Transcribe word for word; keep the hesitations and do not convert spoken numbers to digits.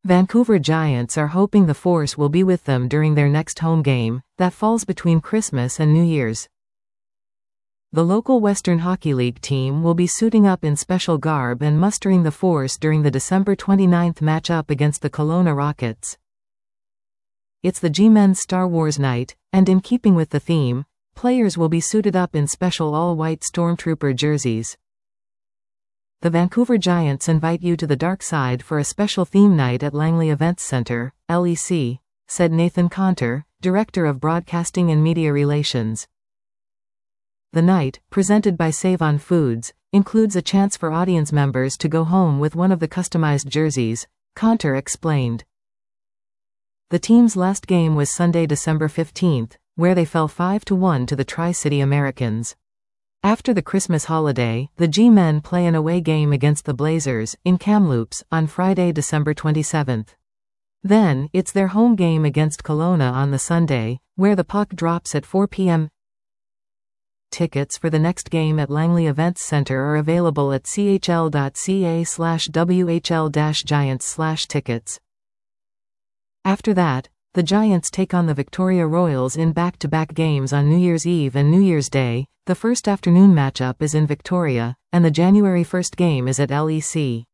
Vancouver Giants are hoping the Force will be with them during their next home game, that falls between Christmas and New Year's. The local Western Hockey League team will be suiting up in special garb and mustering the Force during the December twenty-ninth matchup against the Kelowna Rockets. It's the G-Men's Star Wars night, and in keeping with the theme, players will be suited up in special all-white Stormtrooper jerseys. The Vancouver Giants invite you to the dark side for a special theme night at Langley Events Centre, L E C, said Nathan Conter, Director of Broadcasting and Media Relations. The night, presented by Save On Foods, includes a chance for audience members to go home with one of the customized jerseys, Conter explained. The team's last game was Sunday, December fifteenth, where they fell five to one to the Tri-City Americans. After the Christmas holiday, the G-Men play an away game against the Blazers, in Kamloops, on Friday, December twenty-seventh. Then, it's their home game against Kelowna on the Sunday, where the puck drops at four p m Tickets for the next game at Langley Events Centre are available at c h l dot c a slash w h l dash giants slash tickets. After that, the Giants take on the Victoria Royals in back-to-back games on New Year's Eve and New Year's Day. The first afternoon matchup is in Victoria, and the January first game is at L E C.